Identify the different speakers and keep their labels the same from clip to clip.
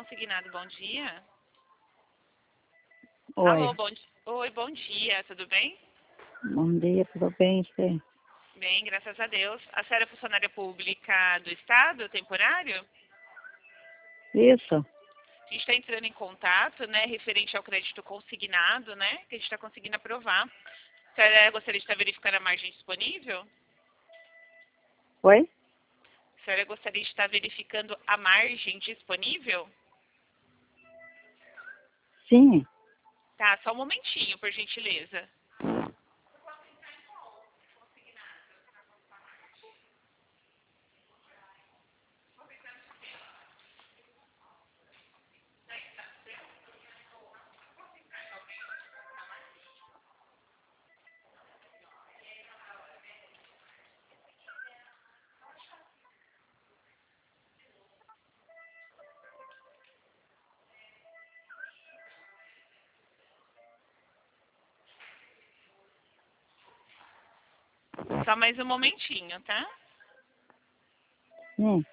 Speaker 1: Consignado, bom dia.
Speaker 2: Oi,
Speaker 1: Alô, Oi, bom dia, tudo bem?
Speaker 2: bom dia, tudo bem, você?
Speaker 1: Bem, graças a Deus. A senhora é funcionária pública do Estado, temporário?
Speaker 2: Isso?
Speaker 1: A gente está entrando em contato, né, referente ao crédito consignado, né, que a gente está conseguindo aprovar. A senhora gostaria de estar verificando a margem disponível?
Speaker 2: Oi?
Speaker 1: A senhora gostaria de estar verificando a margem disponível?
Speaker 2: Sim.
Speaker 1: Tá, só um momentinho, por gentileza. Só mais um momentinho, tá?
Speaker 2: Sim.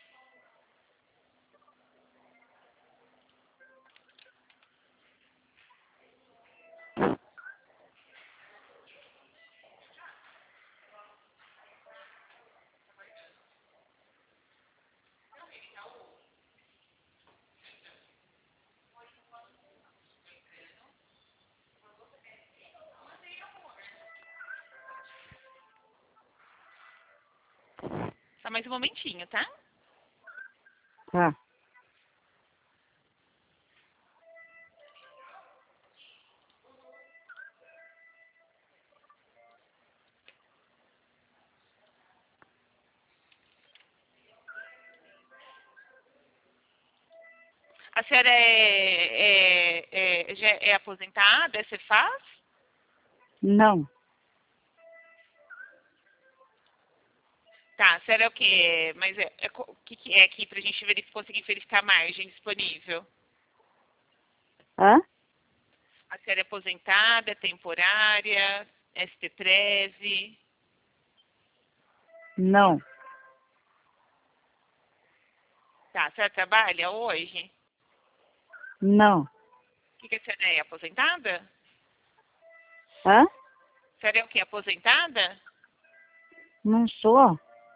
Speaker 1: Só mais um momentinho, tá?
Speaker 2: Tá.
Speaker 1: A senhora já é aposentada? É Cefaz?
Speaker 2: Não.
Speaker 1: Tá, a senhora é o quê? Mas o que é aqui pra gente conseguir verificar a margem disponível?
Speaker 2: Hã?
Speaker 1: A senhora é aposentada, é temporária, ST13?
Speaker 2: Não.
Speaker 1: Tá, a senhora trabalha hoje?
Speaker 2: Não.
Speaker 1: O que a senhora é? Aposentada?
Speaker 2: Hã?
Speaker 1: A senhora é o quê? Aposentada?
Speaker 2: Não sou.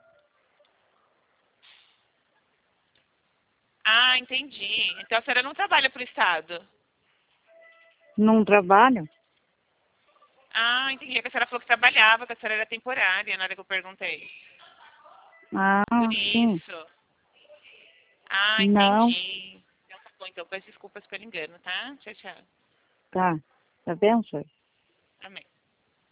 Speaker 1: Ah, entendi. Então a senhora não trabalha pro Estado?
Speaker 2: Não trabalho.
Speaker 1: Ah, entendi. É que a senhora falou que trabalhava, que a senhora era temporária na hora que eu perguntei.
Speaker 2: Ah,
Speaker 1: Por
Speaker 2: sim.
Speaker 1: isso. Ah,
Speaker 2: Não.
Speaker 1: entendi. Então tá bom, então peço desculpas pelo engano, tá? Tchau, tchau.
Speaker 2: Tá. Tá bem, senhor?
Speaker 1: Amém.